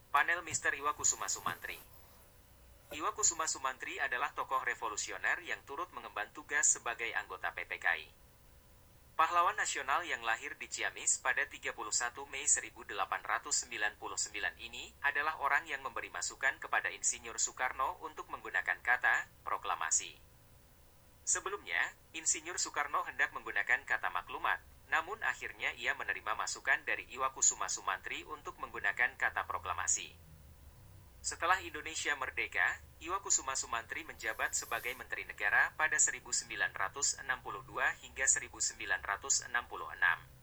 Panel Mister Iwakusuma Sumantri. Iwakusuma Sumantri adalah tokoh revolusioner yang turut mengemban tugas sebagai anggota PPKI. Pahlawan nasional yang lahir di Ciamis pada 31 Mei 1899 ini adalah orang yang memberi masukan kepada Insinyur Soekarno untuk menggunakan kata proklamasi. Sebelumnya, Insinyur Soekarno hendak menggunakan kata maklumat, namun akhirnya ia menerima masukan dari Iwakusuma Sumantri untuk menggunakan kata proklamasi. Setelah Indonesia merdeka, Iwakusuma Sumantri menjabat sebagai Menteri Negara pada 1962 hingga 1966.